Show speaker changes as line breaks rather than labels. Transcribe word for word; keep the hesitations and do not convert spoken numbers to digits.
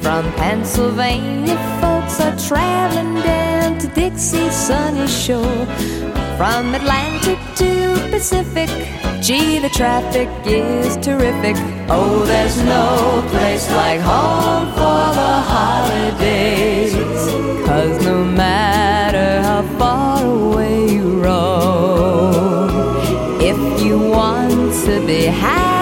From Pennsylvania, folks are traveling down to Dixie's sunny shore. From Atlantic to Pacific, gee, the traffic is terrific. Oh, there's no place like home for the holidays, 'cause no matter how far away you roam, if you want to be happy,